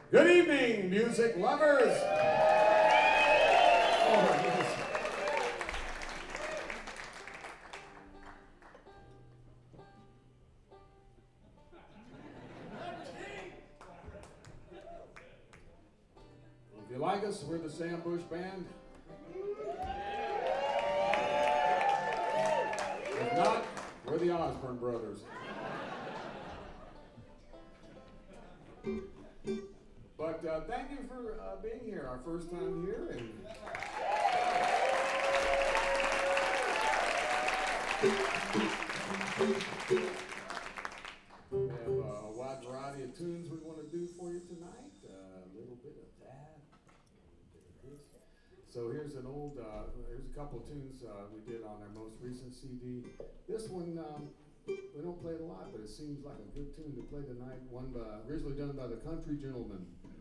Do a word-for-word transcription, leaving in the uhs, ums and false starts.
Good evening, music lovers. Oh, yes. If you like us, we're the Sam Bush Band. If not, we're the Osborne Brothers. But uh, thank you for uh, being here, our first time here. And we have a wide variety of tunes we want to do for you tonight. Uh, a little bit of that, a little bit of this. So here's an old, uh, here's a couple of tunes uh, we did on our most recent C D. This one, um, we don't play it a lot, but it seems like a good tune to play tonight. One by, originally done by the Country Gentlemen.